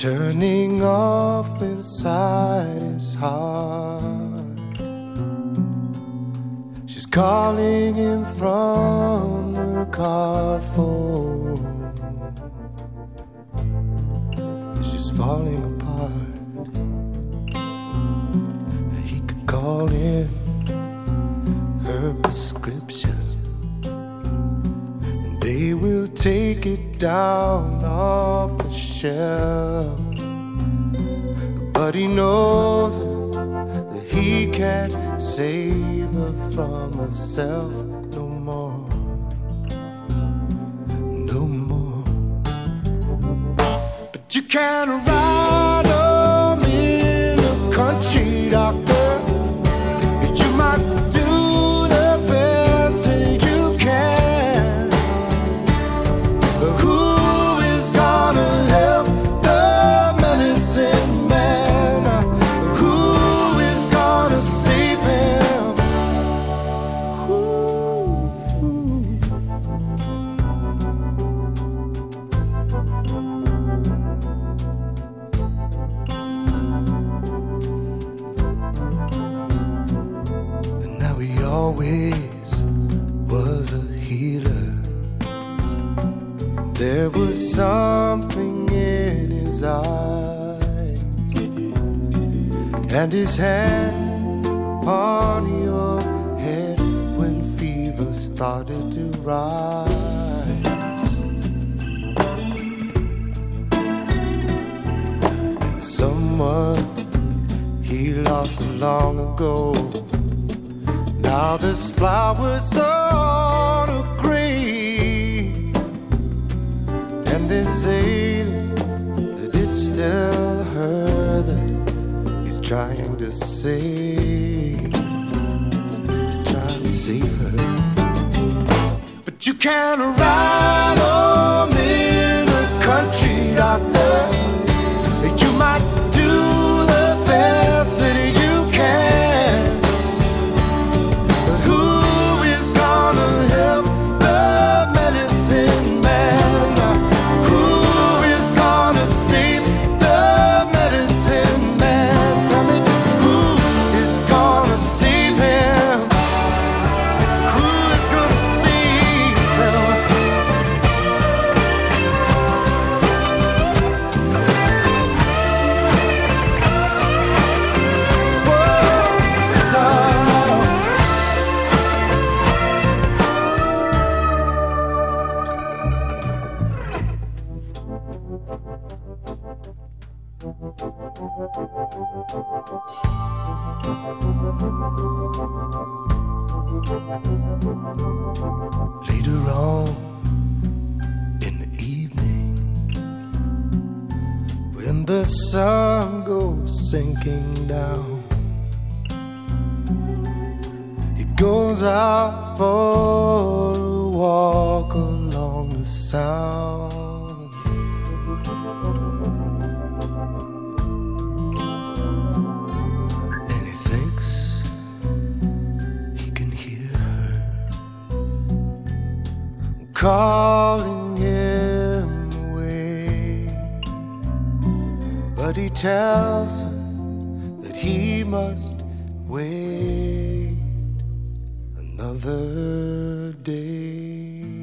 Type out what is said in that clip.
turning off inside his heart. She's calling him from the card phone. She's falling apart. He could call in her prescription, and they will take it down off the shelf. But he knows that he can't save her from herself no more, no more. But you can't ride him in a country doctor. You might do the best that you can, but who is gonna help the medicine man? Who is gonna save him? And now he always was a healer. There was something in his eyes, and his hand on your head when fever started to rise. And someone he lost long ago. Now there's flowers on a grave, and they say that it's still her that he's trying to save. He's trying to save her. But you can't ride on in a country doctor. You might do the best that you can, but who is gonna help the medicine man? Who is gonna save the medicine man? Tell me, who is gonna save him? Who is gonna save him? Later on in the evening, when the sun goes sinking down, he goes out for a walk along the Sound. And he thinks he can hear her calling him away, but he tells her that he must wait another day.